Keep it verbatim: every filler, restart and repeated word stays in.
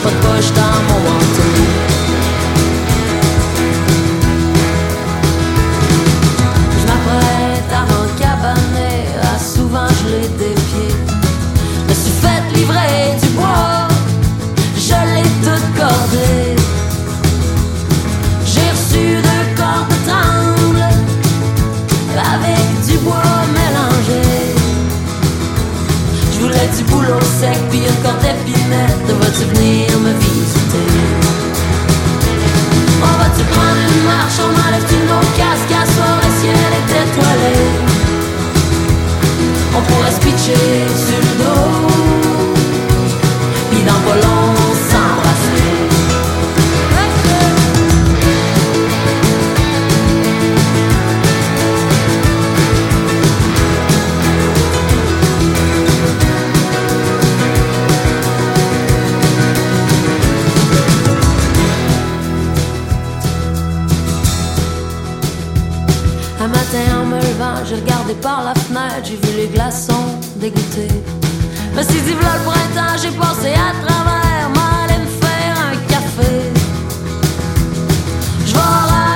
pas de poche dans mon manteau. Je m'apprête à m'encabaner, ah, souvent je l'ai défié. Me suis fait livrer du bois, je l'ai tout cordé. J'ai reçu deux cordes de tremble avec du bois mélangé. Je voulais du boulot sec puis une corde d'épinette. Vas-tu venir me visiter? On va-tu prendre une marche? On enlève tous nos casques à soir, le ciel est étoilé. On pourrait se pitcher sur le dos puis dans pas long s'embrasser. Un matin en me levant, j'ai regardé par la fenêtre, j'ai vu les glaçons dégoûtés. Me suis dit v'là le printemps, j'ai passé à travers, m'allais me faire un café. J'vais